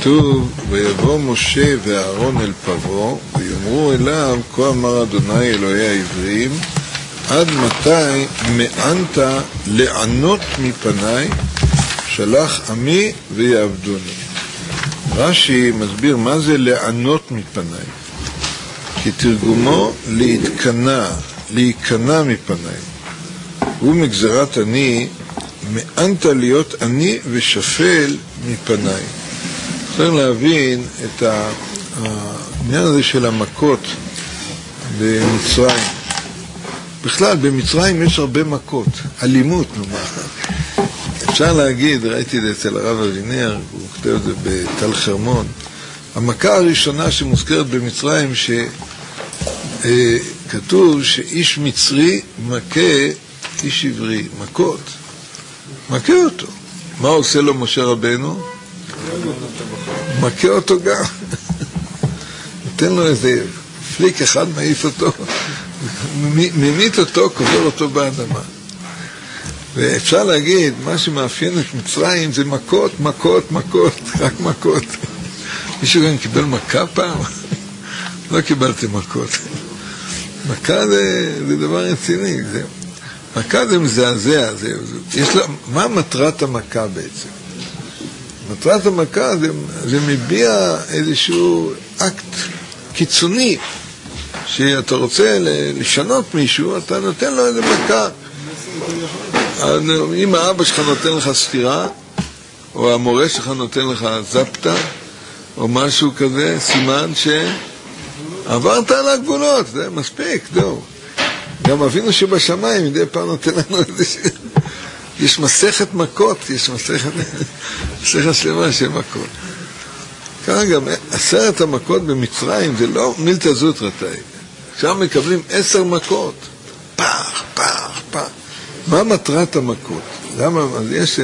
כתוב, ויבוא משה ואהרון אל פרעה, ויאמרו אליו, כה אמר אדוני אלוהי העברים, עד מתי מאנת לענות מפניי, שלח עמי ויעבדוני. רש"י מסביר מה זה לענות מפניי, כי תרגומו להיכנע מפניי. הוא מגזרת אני, מאנת להיות אני ושפל מפניי. צריך להבין את העניין הזה של המכות במצרים. בכלל, במצרים יש הרבה מכות, אלימות נאמר. אפשר להגיד, ראיתי את זה אצל הרב אבינר, הוא כותב את זה בתל חרמון, המכה הראשונה שמוזכרת במצרים, שכתוב שאיש מצרי מכה איש עברי, מכות, מכה אותו. מה עושה לו משה רבנו? מכה אותו גם. נותן לו איזה פליק אחד, מעיף אותו, ממית אותו, קובר אותו באדמה. ואפשר להגיד, מה שמאפיין את מצרים זה מכות, מכות, מכות, רק מכות. מישהו גם קיבל מכה פעם? לא קיבלתי מכות. מכה זה דבר רציני. מכה זה מזעזע. מה מטרת המכה בעצם? מטרת המכה זה מביע איזשהו אקט קיצוני, שאתה רוצה לשנות מישהו, אתה נותן לו איזה מכה. אם האבא שלך נותן לך סתירה, או המורה שלך נותן לך זפטה, או משהו כזה, סימן שעברת על הגבולות, זה מספיק, זהו. גם אבינו שבשמיים, מדי פעם נותן לנו איזה... יש מסכת מכות, יש מסכת שלמה של מכות. ככה גם 10 המכות במצרים, זה לא מילתא זוטרתא. שם מקבלים 10 מכות. פח, פח, פח. מה מטרת המכות? למה? אז יש...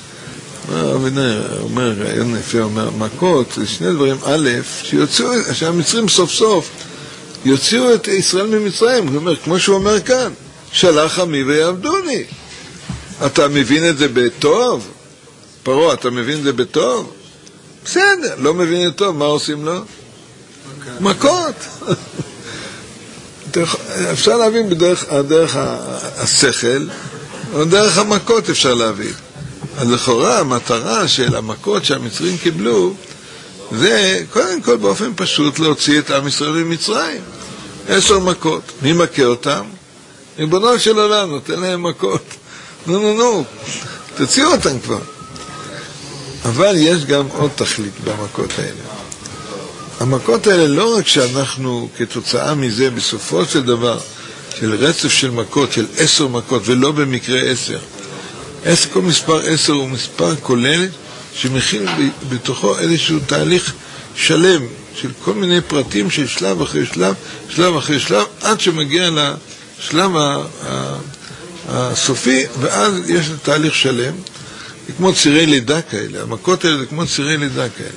אומר, רעיון יפה, אומר, מכות, זה שני דברים. א', שהמצרים סוף סוף יוציאו את ישראל ממצרים. הוא אומר, כמו שהוא אומר כאן, שלח עמי ויעבדוני. אתה מבין את זה בטוב? פרעה, אתה מבין את זה בטוב? בסדר, לא מבין את טוב, מה עושים לו? מכות. אפשר להבין בדרך השכל, או דרך המכות אפשר להבין. אז לכאורה המטרה של המכות שהמצרים קיבלו, זה קודם כל באופן פשוט להוציא את עם ישראל ממצרים. 10 מכות. מי מכה אותם? ריבונו של עולם נותן להם מכות. נו, תוציאו אותם כבר. אבל יש גם עוד תכלית במכות האלה. המכות האלה לא רק שאנחנו כתוצאה מזה בסופו של דבר, של רצף של מכות, של 10 מכות, ולא במקרה 10. כל מספר 10 הוא מספר כולל שמכיל בתוכו איזשהו תהליך שלם של כל מיני פרטים של שלב אחרי שלב, שלב אחרי שלב, עד שמגיע לשלב הסופי, ואז יש תהליך שלם. זה כמו צירי לידה כאלה, המכות האלה זה כמו צירי לידה כאלה.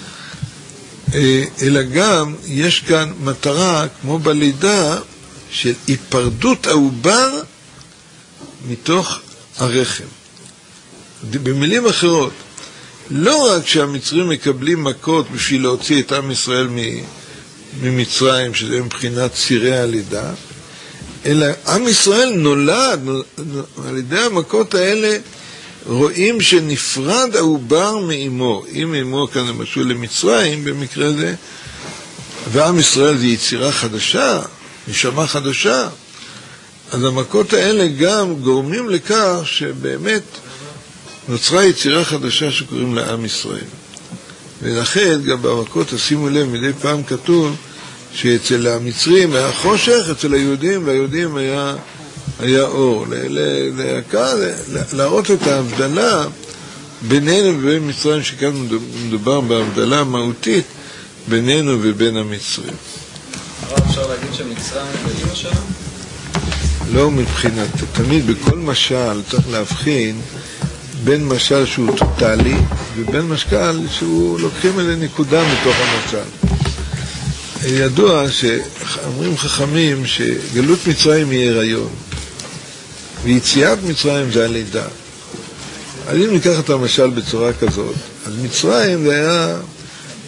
אלא גם יש כאן מטרה, כמו בלידה, של היפרדות העובר מתוך הרחם. במילים אחרות, לא רק שהמצרים מקבלים מכות בשביל להוציא את עם ישראל ממצרים, שזה מבחינת צירי הלידה, אלא עם ישראל נולד, על ידי המכות האלה רואים שנפרד העובר מאמו. אם אמו כאן למשל למצרים במקרה זה, ועם ישראל זה יצירה חדשה, נשמה חדשה, אז המכות האלה גם גורמים לכך שבאמת נוצרה יצירה חדשה שקוראים לעם ישראל. ולכן גם במכות, תשימו לב, מדי פעם כתוב שאצל המצרים היה חושך, אצל היהודים, והיהודים היה אור. להראות את ההבדלה בינינו ובין מצרים, שכאן מדובר בהבדלה מהותית בינינו ובין המצרים. אפשר להגיד שמצרים זה אמא שלנו? לא מבחינת, תמיד בכל משל צריך להבחין בין משל שהוא טוטלי ובין משל שהוא לוקחים אלה נקודה מתוך המשל. ידוע שאומרים חכמים שגלות מצרים היא הריון ויציאת מצרים זה הלידה. אז אם ניקח את המשל בצורה כזאת, אז מצרים זה היה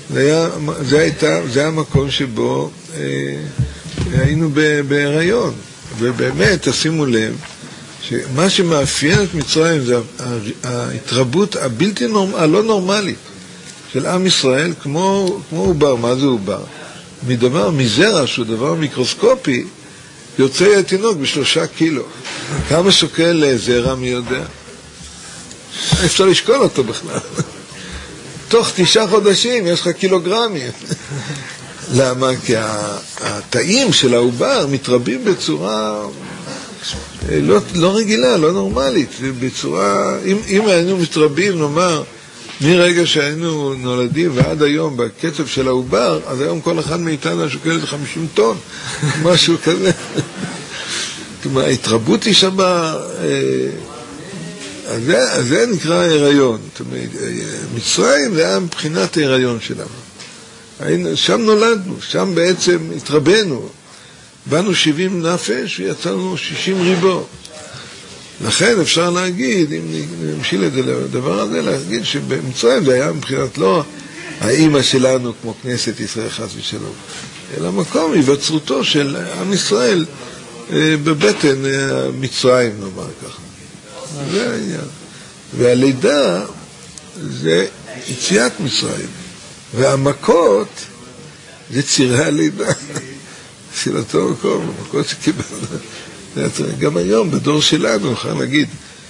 זה המקום שבו היינו בהיריון. ובאמת, תשימו לב, שמה שמאפיין את מצרים זה ההתרבות הלא נורמלית של עם ישראל, כמו עובר. מה זה עובר? מזרע, שהוא דבר מיקרוסקופי, יוצא תינוק ב3 קילו. כמה שוקל זרע, מי יודע? אפשר לשקול אותו בכלל. תוך 9 חודשים יש לך קילוגרמים. למה? כי התאים של העובר מתרבים בצורה לא רגילה, לא נורמלית. בצורה, אם היינו מתרבים, נאמר, מרגע שהיינו נולדים ועד היום בקצב של העובר, אז היום כל אחד מאיתנו שוקל 50 טון, משהו כזה. כלומר, ההתרבות היא שם, אז זה נקרא הריון. מצרים זה היה מבחינת ההיריון שלנו. שם נולדנו, שם בעצם התרבנו. באנו 70 נפש ויצאנו 60 ריבו. לכן אפשר להגיד, אם נמשיל את זה לדבר הזה, להגיד שבמצרים זה היה מבחינת לא האמא שלנו כמו כנסת ישראל חס ושלום, אלא מקום היווצרותו של עם ישראל בבטן מצרים, נאמר ככה. זה העניין. והלידה זה יציאת מצרים, והמכות זה צירי הלידה של אותו מקום, המכות שקיבלנו. גם היום, בדור שלנו, אפשר להגיד,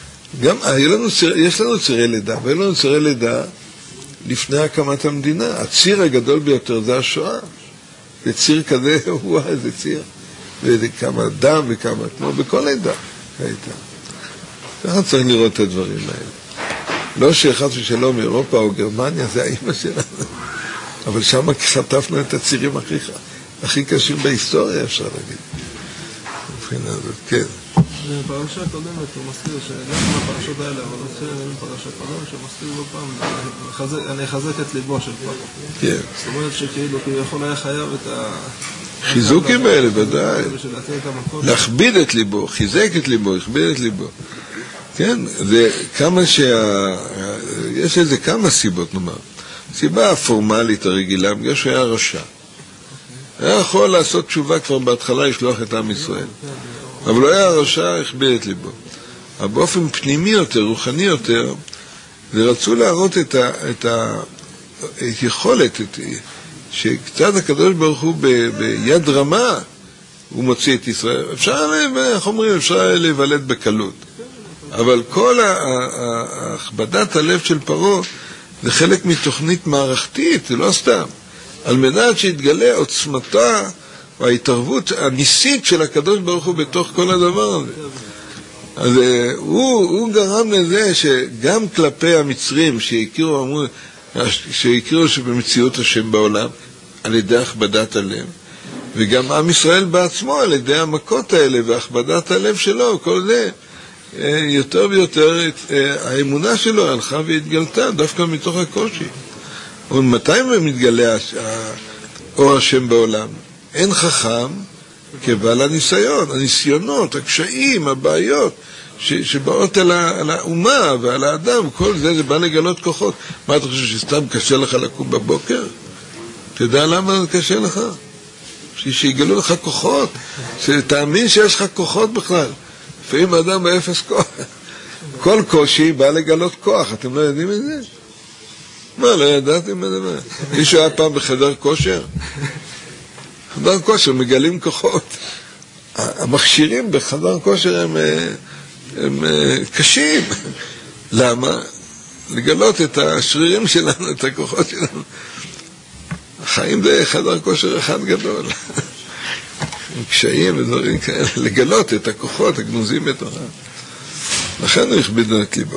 יש לנו צירי לידה, ויש לנו צירי לידה לפני הקמת המדינה. הציר הגדול ביותר זה השואה. זה ציר כזה, וואי, זה ציר. וזה כמה דם וכמה, כמו בכל לידה הייתה. ככה צריך לראות את הדברים האלה. לא שאחד ושלום אירופה או גרמניה, זה האמא שלנו. אבל שם חטפנו את הצירים הכי קשים בהיסטוריה, אפשר להגיד. מבחינה הזאת, כן. בפרשה הקודמת הוא מזכיר שגם בפרשות האלה, אבל נתחיל עם פרשה קודמת שמזכיר לו פעם, אני אחזק את ליבו של פרעה. כן. זאת אומרת שכאילו יכול היה חייב את חיזוקים האלה, ודאי. להכביד את ליבו, חיזק את ליבו, הכביד את ליבו. כן, זה כמה יש איזה כמה סיבות, נאמר. סיבה הפורמלית הרגילה, בגלל שהוא היה רשע. היה יכול לעשות תשובה כבר בהתחלה, לשלוח את עם ישראל. אבל לא היה רשע, הכביד את ליבו. אבל באופן פנימי יותר, רוחני יותר, ורצו להראות את היכולת, שקצת הקדוש ברוך הוא ביד רמה, הוא מוציא את ישראל. אפשר, איך אומרים, אפשר להיוולד בקלות. אבל כל הכבדת הלב של פרעה, זה חלק מתוכנית מערכתית, זה לא סתם. על מנת שיתגלה עוצמתה וההתערבות הניסית של הקדוש ברוך הוא בתוך כל הדבר הזה. אז הוא גרם לזה שגם כלפי המצרים שהכירו שבמציאות השם בעולם, על ידי הכבדת הלב, וגם עם ישראל בעצמו על ידי המכות האלה והכבדת הלב שלו, כל זה, יותר ויותר האמונה שלו הלכה והתגלתה דווקא מתוך הקושי. ומתי מתגלה אור השם בעולם? אין חכם כבעל הניסיון, הניסיונות, הקשיים, הבעיות שבאות על האומה ועל האדם, כל זה בא לגלות כוחות. מה אתה חושב, שסתם קשה לך לקום בבוקר? תדע למה זה קשה לך? שיגלו לך כוחות, שתאמין שיש לך כוחות בכלל. לפעמים האדם באפס כוח. כל קושי בא לגלות כוח, אתם לא יודעים את זה? מה, לא ידעתם את זה? מישהו היה פעם בחדר כושר? חדר כושר מגלים כוחות. המכשירים בחדר כושר הם קשים. למה? לגלות את השרירים שלנו, את הכוחות שלנו. החיים זה חדר כושר אחד גדול. עם קשיים ודברים כאלה. לגלות את הכוחות הגנוזים בתוכם. לכן הוא הכביד את ליבו.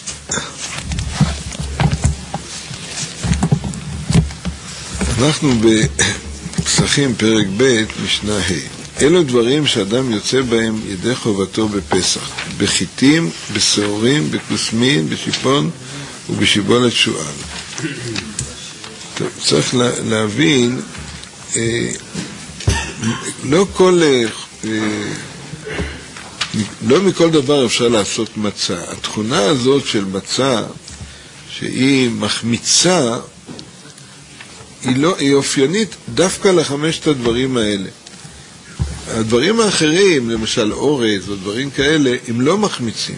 אנחנו בפסחים פרק ב' משנה ה'. אלו דברים שאדם יוצא בהם ידי חובתו בפסח, בחיטים, בשעורים, בכוסמין, בשיפון ובשיבולת שועל. צריך להבין, לא מכל דבר אפשר לעשות מצה. התכונה הזאת של מצה, שהיא מחמיצה, היא אופיינית דווקא לחמשת הדברים האלה. הדברים האחרים, למשל אורז או דברים כאלה, הם לא מחמיצים.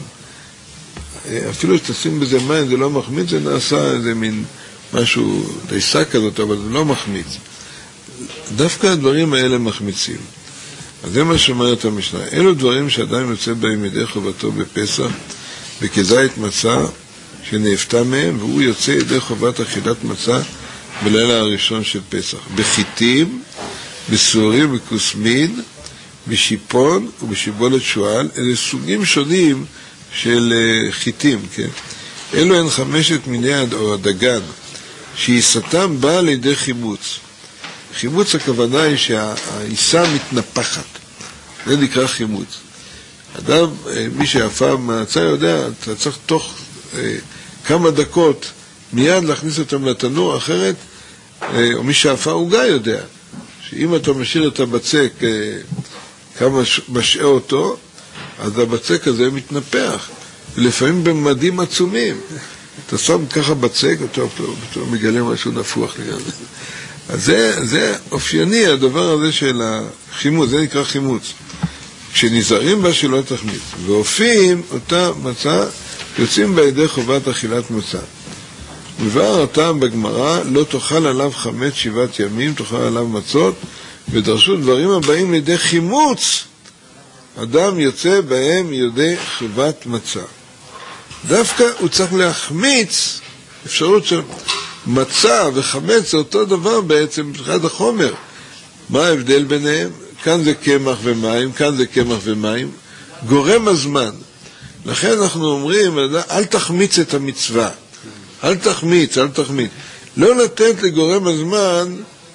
אפילו שתשים בזה מים זה לא מחמיץ, זה נעשה איזה מין משהו, דייסה כזאת, אבל זה לא מחמיץ. דווקא הדברים האלה מחמיצים. אז זה מה שאומרת המשנה. אלו דברים שאדם יוצא בהם ידי חובתו בפסח, בכזית מצה שנאפתה מהם, והוא יוצא ידי חובת אכילת מצה בלילה הראשון של פסח. בחיטים, בסורים, בכוסמין, בשיפון ובשיבולת שועל. אלה סוגים שונים של חיטים, כן? אלו הן 5 מיני או הדגן, שעיסתם באה לידי חימוץ. חימוץ הכוונה היא שהעיסה מתנפחת. זה נקרא חימוץ. אדם, מי שאפה מהצה יודע, אתה צריך תוך כמה דקות מיד להכניס אותם לתנור, אחרת, או מי שאפה עוגה יודע, שאם אתה משאיר את הבצק כמה משעה אותו, אז הבצק הזה מתנפח, ולפעמים בממדים עצומים. אתה שם ככה בצק, אתה מגלה משהו נפוח לגמרי. אז זה אופייני, הדבר הזה של החימוץ, זה נקרא חימוץ. כשנזהרים בה שלא תחמיץ, ואופים אותה מצה, יוצאים בידי חובת אכילת מצה. מבאר הטעם בגמרא, לא תאכל עליו 5-7 ימים, תאכל עליו מצות, ודרשו דברים הבאים לידי חימוץ, אדם יוצא בהם ידי חובת מצה. דווקא הוא צריך להחמיץ, אפשרות של מצה וחמץ זה אותו דבר בעצם, אחד החומר. מה ההבדל ביניהם? כאן זה קמח ומים, כאן זה קמח ומים, גורם הזמן. לכן אנחנו אומרים, אל תחמיץ את המצווה, אל תחמיץ. לא לתת לגורם הזמן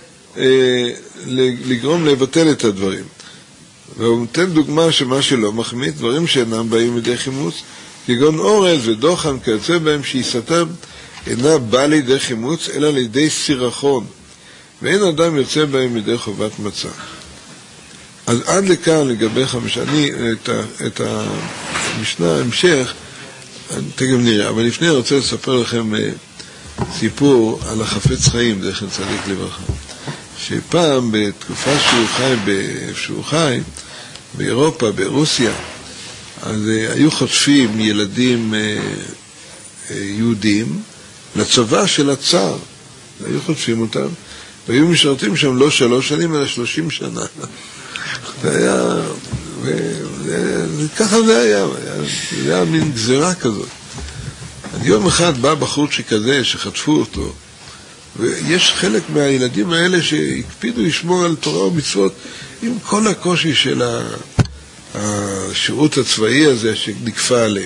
לגרום לבטל את הדברים. והוא נותן דוגמה שמה שלא מחמיץ, דברים שאינם באים לידי חימוץ, כגון אורז ודוחן כיוצא בהם שעיסתם אינה באה לידי חימוץ, אלא לידי סירחון, ואין אדם יוצא בהם לידי חובת מצה. אז עד לכאן לגבי 5, אני את המשנה המשך, תכף נראה, אבל לפני אני רוצה לספר לכם סיפור על החפץ חיים, זכר צדיק לברכה, שפעם בתקופה שהוא חי, באירופה, ברוסיה, אז היו חוטפים ילדים יהודים לצבא של הצאר, היו חוטפים אותם, והיו משרתים שם לא 3 שנים, אלא 30 שנה. זה היה, וככה זה היה מין גזירה כזאת. אז יום אחד בא בחור שכזה, שחטפו אותו, ויש חלק מהילדים האלה שהקפידו לשמור על תורה ומצוות, עם כל הקושי של השירות הצבאי הזה שנקפה עליהם.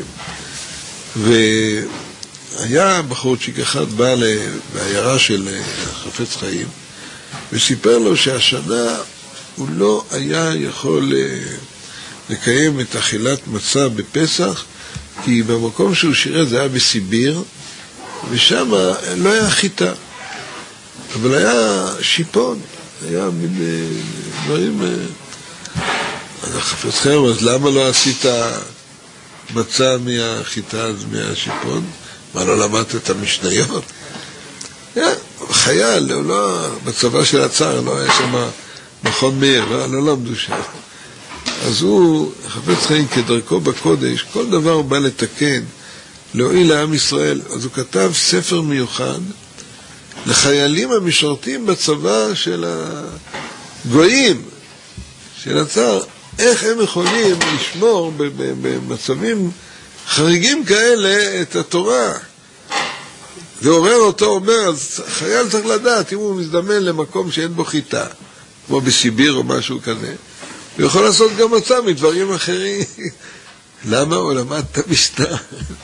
והיה בחורצ'יק אחד בא בעיירה של חפץ חיים, וסיפר לו שהשנה הוא לא היה יכול לקיים את אכילת מצה בפסח, כי במקום שהוא שירת זה היה בסיביר, ושם לא היה חיטה, אבל היה שיפון, היה מין דברים. אז החפץ חיים, אז למה לא עשית מצה מהחיטה, מהשיפון? מה, לא למדת את המשניות? חייל, לא, בצבא של הצאר, לא היה שם מכון מאיר, לא למדו שם. אז הוא, חפץ חיים כדרכו בקודש, כל דבר הוא בא לתקן, להועיל לעם ישראל. אז הוא כתב ספר מיוחד לחיילים המשרתים בצבא של הגויים, של הצאר, איך הם יכולים לשמור במצבים חריגים כאלה את התורה. זה עורר אותו, אומר, אז חייל צריך לדעת, אם הוא מזדמן למקום שאין בו חיטה, כמו בסיביר או משהו כזה, הוא יכול לעשות גם מצה מדברים אחרים. למה? הוא למד את המשנה.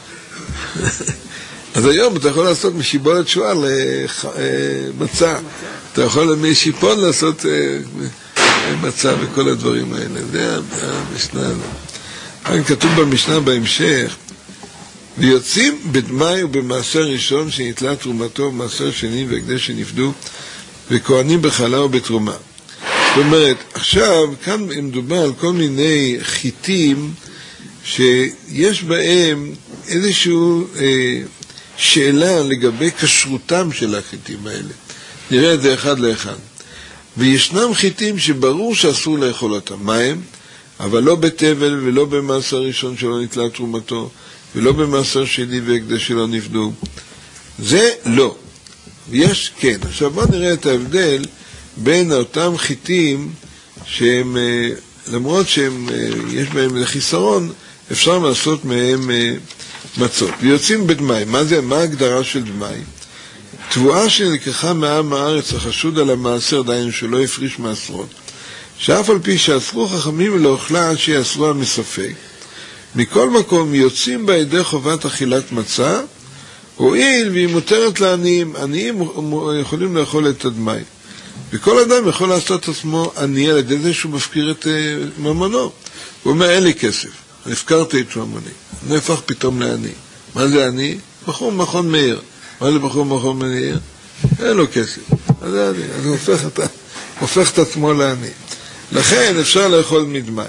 אז היום אתה יכול לעשות משיבולת שועל מצה, אתה יכול משיפון לעשות מצה וכל הדברים האלה. זה המשנה. כאן כתוב במשנה בהמשך, ויוצאים בדמי ובמעשר ראשון שנתלה תרומתו ומעשר שני והקדש שנפדו וכהנים בחלה ובתרומה. זאת אומרת, עכשיו כאן מדובר על כל מיני חיטים שיש בהם איזשהו שאלה לגבי כשרותם של החיטים האלה. נראה את זה אחד לאחד. וישנם חיטים שברור שאסור לאכול אותם. מה הם? אבל לא בתבל ולא במעשר ראשון שלא נתלה תרומתו, ולא במעשר שני והקדש שלא נפדו. זה לא. יש כן. עכשיו בוא נראה את ההבדל בין אותם חיטים שהם, למרות שהם, יש בהם חיסרון, אפשר לעשות מהם מצות. ויוצאים בדמי. מה ההגדרה של דמי? תבואה שנלקחה מעם הארץ החשוד על המעשר, דיינו שלא הפריש מעשרות, שאף על פי שאסרו חכמים לאוכלה עד שיאסרוה מספק, מכל מקום יוצאים בידי חובת אכילת מצה, הואיל והיא מותרת לעניים. עניים יכולים לאכול את הדמי, וכל אדם יכול לעשות עצמו עני על ידי זה שהוא מפקיר את ממונו. הוא אומר, אין לי כסף, הפקרתי את ממוני, אני הפך פתאום לעני. מה זה עני? בחור מכון מאיר. מה זה בחור מכון מאיר? אין לו כסף, אז זה עני, אז הוא הופך את עצמו לעני. לכן אפשר לאכול מדמי.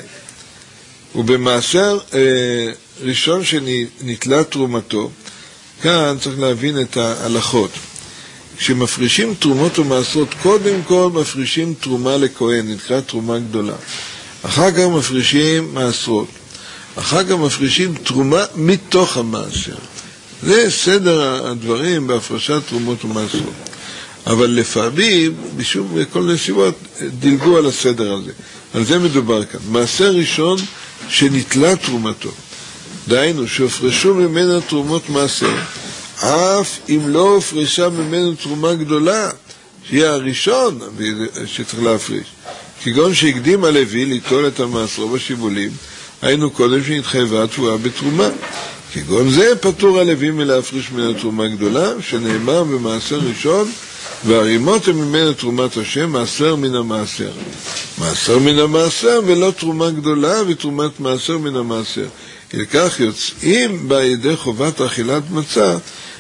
ובמעשר ראשון שנתלה תרומתו, כאן צריך להבין את ההלכות. כשמפרישים תרומות ומעשרות, קודם כל מפרישים תרומה לכהן, נקרא תרומה גדולה. אחר כך מפרישים מעשרות. אחר כך מפרישים תרומה מתוך המעשר. זה סדר הדברים בהפרשת תרומות ומעשרות. אבל לפעמים, בכל נסיבות, דילגו על הסדר הזה. על זה מדובר כאן. מעשר ראשון שנתלה תרומתו. דהיינו, שהופרשו ממנו תרומות מעשר. אף אם לא הופרשה ממנו תרומה גדולה, שהיא הראשון שצריך להפריש. כגון שהקדים הלוי ליטול את המעשרו בשיבולים, היינו קודם שנתחייבה תבואה בתרומה. כגון זה פטור הלוי מלהפריש ממנו תרומה גדולה, שנאמר במעשר ראשון, והרימות הם ממנו תרומת השם, מעשר מן המעשר. מעשר מן המעשר ולא תרומה גדולה ותרומת מעשר מן המעשר. לכך יוצאים בידי חובת אכילת מצה,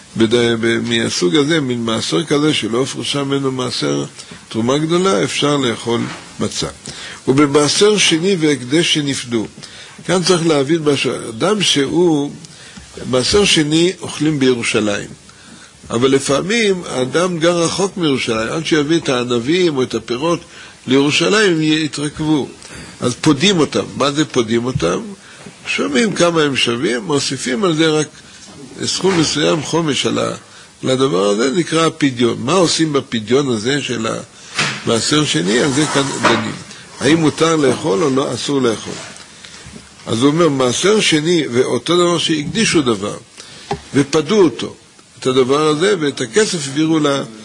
מהסוג הזה, מן מעשר כזה שלא הופרשה ממנו מעשר תרומה גדולה, אפשר לאכול מצה. ובמעשר שני והקדש שנפדו. כאן צריך להבין אדם שהוא, מעשר שני אוכלים בירושלים. אבל לפעמים האדם גר רחוק מירושלים, עד שיביא את הענבים או את הפירות לירושלים, הם יתרכבו. אז פודים אותם. מה זה פודים אותם? שומעים כמה הם שווים, מוסיפים על זה רק סכום מסוים חומש על הדבר הזה, נקרא הפדיון. מה עושים בפדיון הזה של המעשר שני? על זה כאן דנים. האם מותר לאכול או לא אסור לאכול? אז הוא אומר, מעשר שני, ואותו דבר שהקדישו דבר, ופדו אותו, את הדבר הזה, ואת הכסף העבירו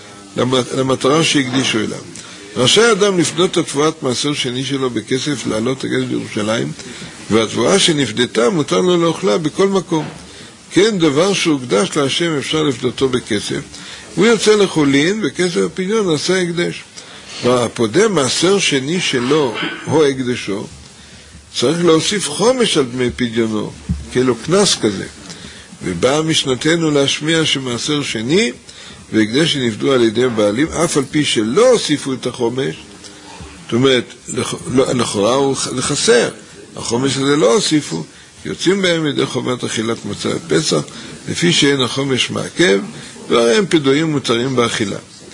למטרה שהקדישו אליו. רשאי אדם לפדות את תבואת מעשר שני שלו בכסף, לעלות את הכסף לירושלים, והתבואה שנפדתה מותר לו לאוכלה בכל מקום. כן, דבר שהוקדש להשם אפשר לפדותו בכסף, הוא יוצא לחולין, וכסף הפדיון נעשה הקדש. והפודה מעשר שני שלו, או הקדשו, צריך להוסיף חומש על דמי פדיונו, כאילו כנס כזה. ובאה משנתנו להשמיע שמעשר שני, והקדש שנפדו על ידי בעלים, אף על פי שלא הוסיפו את החומש, זאת אומרת, לכאורה הוא לחסר, החומש הזה לא הוסיפו, יוצאים בהם ידי חובת אכילת מצה בפסח, לפי שאין החומש מעכב, והרי הם פדויים מותרים באכילה.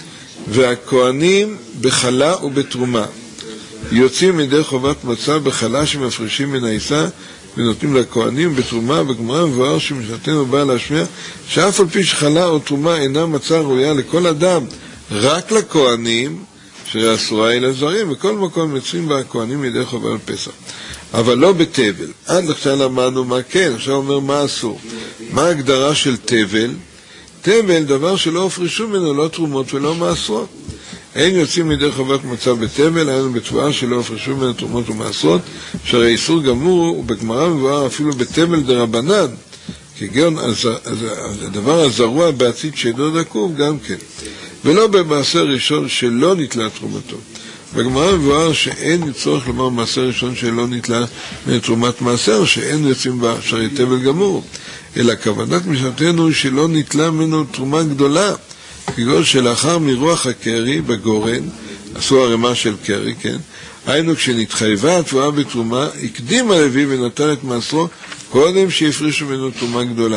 והכהנים בחלה ובתרומה, יוצאים ידי חובת מצה בחלה שמפרישים מן העיסה, ונותנים לכהנים בתרומה. בגמרא מבואר שמשנתנו באה להשמיע שאף על פי שחלה או תרומה אינה מצה ראויה לכל אדם, רק לכהנים שאסורה היא לזרים, וכל מקום יוצאים בה הכהנים ידי חובה בפסח, אבל לא בתבל. עד עכשיו למדנו מה כן, עכשיו אומר מה אסור. מה ההגדרה של תבל? תבל, דבר שלא הופרשו ממנו לא תרומות ולא מעשרות. אין יוצאים מידי חובת מצה בתבל, היינו בתבואה שלא הופרשו ממנו תרומות ומעשרות, שהרי איסור גמור, ובגמרא מבואר אפילו בתבל דרבנן, כגון הדבר הזרוע בעצית שאינו דקוב גם כן, ולא במעשר ראשון שלא נתלה תרומתו. בגמרא מבואר שאין צורך לומר מעשר ראשון שלא נתלה מתרומת מעשר, שאין יוצאים בה שהרי תבל גמור, אלא כוונת משנתנו שלא נתלה ממנו תרומה גדולה, כגון שלאחר מרוח הקרי בגורן, עשו הרמה של קרי, כן? היינו כשנתחייבה התבואה בתרומה, הקדים הלוי ונתן את מעשרו קודם שהפרישו ממנו תרומה גדולה.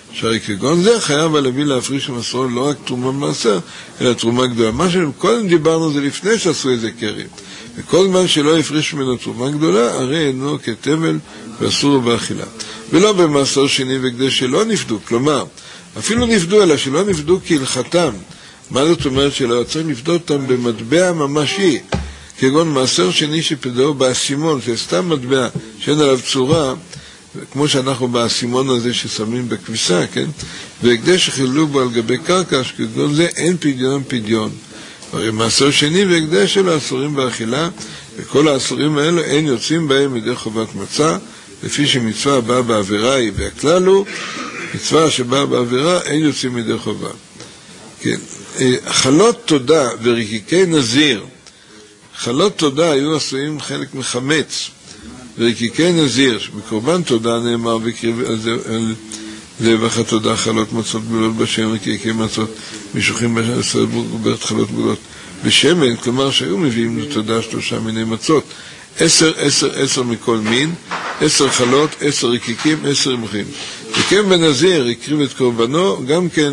שהרי כגון זה חייב הלוי להפריש במסרו לא רק תרומה במעשר, אלא תרומה גדולה. מה שקודם דיברנו זה לפני שעשו איזה קרי. וכל זמן שלא יפריש ממנו תרומה גדולה, הרי אינו כתבל ואסור באכילה. ולא במעשר שני והקדש שלא נפדו, כלומר, אפילו נפדו, אלא שלא נפדו כהלכתם. מה זאת אומרת? שלא צריך לפדות אותם במטבע ממשי, כגון מעשר שני שפדאו באסימון, שסתם מטבע שאין עליו צורה, כמו שאנחנו באסימון הזה ששמים בכביסה, כן? והקדש שחילו בו על גבי קרקע, שכגון זה אין פדיון פדיון. הרי מעשר שני והקדש שלו אסורים באכילה, וכל האסורים האלו אין יוצאים בהם מדי חובת מצה, לפי שמצווה הבאה בעבירה היא, והכלל הוא, מצווה שבאה בעבירה אין יוצאים מדי חובה. כן. חלות תודה ורקיקי נזיר, חלות תודה היו עשויים חלק מחמץ, ורקיקי נזיר, שבקורבן תודה נאמר בקריב על זבח התודה חלות מצות גבולות בשם, רקיקי מצות משוחים ברת חלות גבולות בשמן, כלומר שהיו מביאים לתודה 3 מיני מצות, 10 מכל מין, 10 חלות, 10 רקיקים, 10 מוחים. וכן בנזיר הקריב את קורבנו גם כן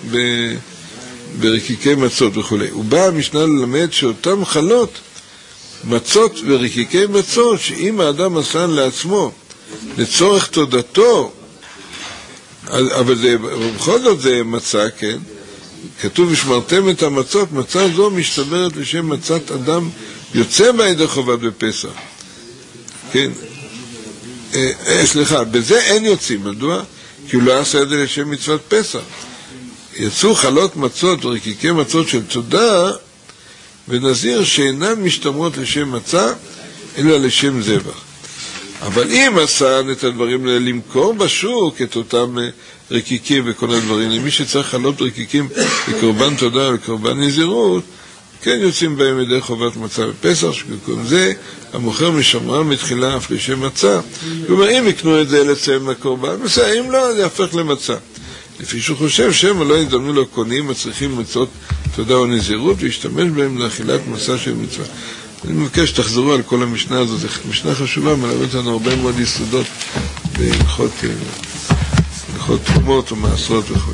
ברקיקי מצות וכו'. ובא המשנה ללמד שאותם חלות, מצות ורקיקי מצות, שאם האדם עשה לעצמו לצורך תודתו, אבל זה, בכל זאת זה מצה, כן? כתוב ושמרתם את המצות, מצה זו משתברת לשם מצת אדם יוצא בידי חובת בפסח. כן? סליחה, בזה אין יוצאים, מדוע? כי הוא לא עשה את זה לשם מצוות פסח. יצאו חלות מצות ורקיקי מצות של תודה ונזיר שאינן משתמרות לשם מצה אלא לשם זבח. אבל אם עשה את הדברים למכור בשוק את אותם רקיקים וכל הדברים, למי שצריך חלות רקיקים לקורבן תודה ולקורבן נזירות, כן יוצאים בהם ידי חובת מצה בפסח, שככל זה המוכר משמרה מתחילה אף לשם מצה. כלומר, אם יקנו את זה לציים לקורבן, בסדר, אם לא, זה יהפך למצה. לפי שהוא חושב שהם לא יזדמנו לו קונים מצריכים מצות תודה או נזירות וישתמש בהם לאכילת מצה של מצווה. אני מבקש שתחזרו על כל המשנה הזאת, זו משנה חשובה, מלמדת לנו הרבה מאוד יסודות בהלכות תרומות ומעשרות וכו'.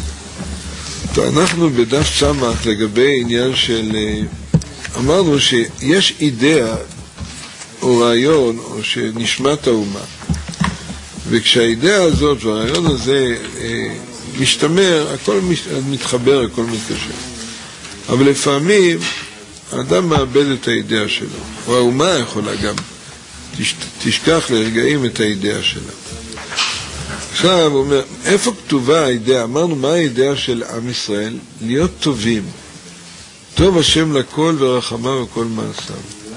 אנחנו בדף סמך לגבי עניין של, אמרנו שיש אידאה או רעיון או שנשמת האומה, וכשהאידאה הזאת והרעיון הזה משתמר, הכל מתחבר, הכל מתקשר. אבל לפעמים האדם מאבד את האידאה שלו, או האומה יכולה גם תשכח לרגעים את האידאה שלה. עכשיו הוא אומר, איפה כתובה האידאה? אמרנו, מה האידאה של עם ישראל? להיות טובים. טוב השם לכל ורחמה וכל מעשיו.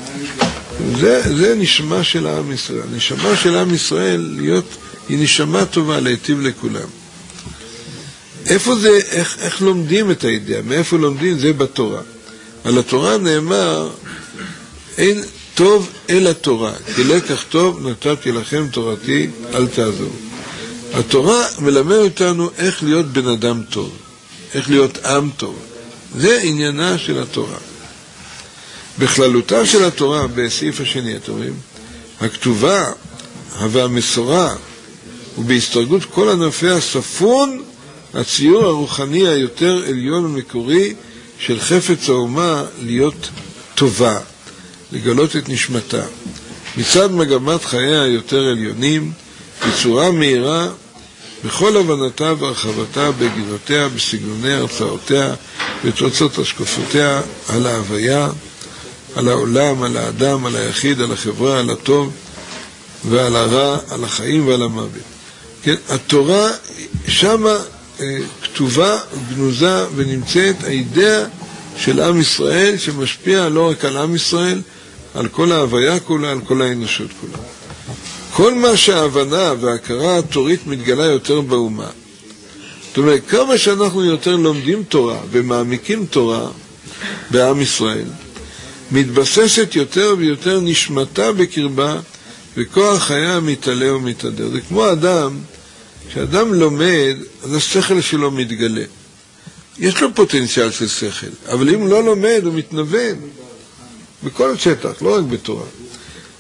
זה נשמה של עם ישראל. נשמה של עם ישראל היא נשמה טובה, להיטיב לכולם. איפה זה, איך לומדים את האידאה? מאיפה לומדים? זה בתורה. על התורה נאמר, אין טוב אלא תורה, כי לקח טוב נתתי לכם תורתי, אל תעזור. התורה מלמד אותנו איך להיות בן אדם טוב, איך להיות עם טוב. זה עניינה של התורה. בכללותה של התורה, בסעיף השני, אתם רואים, הכתובה והמסורה, ובהסתרגות כל ענפי הספון, הציור הרוחני היותר עליון ומקורי של חפץ האומה להיות טובה, לגלות את נשמתה. מצד מגמת חייה היותר עליונים, בצורה מהירה, בכל הבנתה והרחבתה, בגדרותיה, בסגנוני הרצאותיה, בתוצאות השקפותיה, על ההוויה, על העולם, על האדם, על היחיד, על החברה, על הטוב ועל הרע, על החיים ועל המוות. כן, התורה שמה כתובה, גנוזה ונמצאת האידאה של עם ישראל שמשפיע לא רק על עם ישראל, על כל ההוויה כולה, על כל האנושות כולה. כל מה שההבנה וההכרה התורית מתגלה יותר באומה. זאת אומרת, כמה שאנחנו יותר לומדים תורה ומעמיקים תורה בעם ישראל, מתבססת יותר ויותר נשמתה בקרבה וכוח חיה מתעלה ומתעדר. זה כמו אדם, כשאדם לומד, אז השכל שלו מתגלה. יש לו פוטנציאל של שכל, אבל אם לא לומד הוא מתנוון בכל שטח, לא רק בתורה.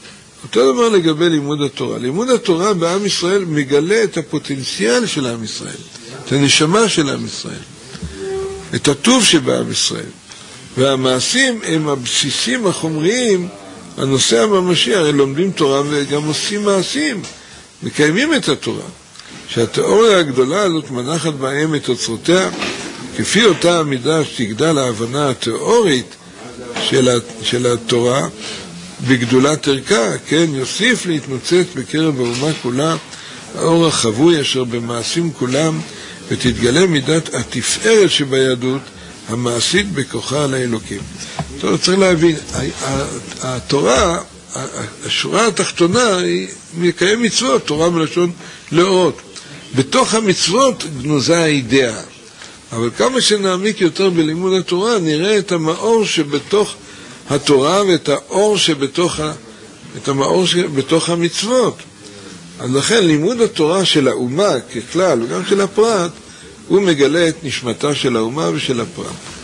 אותו דבר לגבי לימוד התורה. לימוד התורה בעם ישראל מגלה את הפוטנציאל של עם ישראל, את הנשמה של עם ישראל, את הטוב שבעם ישראל. והמעשים הם הבסיסים החומריים, הנושא הממשי, הרי לומדים תורה וגם עושים מעשים, מקיימים את התורה. שהתיאוריה הגדולה הזאת מנחת בהם את אוצרותיה, כפי אותה המידה שתגדל ההבנה התיאורית של התורה בגדולת ערכה, כן, יוסיף להתנוצץ בקרב האומה כולה האור החבוי אשר במעשים כולם, ותתגלה מידת התפארת שביהדות המעשית בכוחה על האלוקים. טוב, צריך להבין, התורה, השורה התחתונה היא מקיים מצוות, תורה מלשון לאות. בתוך המצוות גנוזה האידאה. אבל כמה שנעמיק יותר בלימוד התורה, נראה את המאור שבתוך התורה ואת האור את המאור שבתוך המצוות. אז לכן לימוד התורה של האומה ככלל וגם של הפרט, הוא מגלה את נשמתה של האומה ושל הפרט.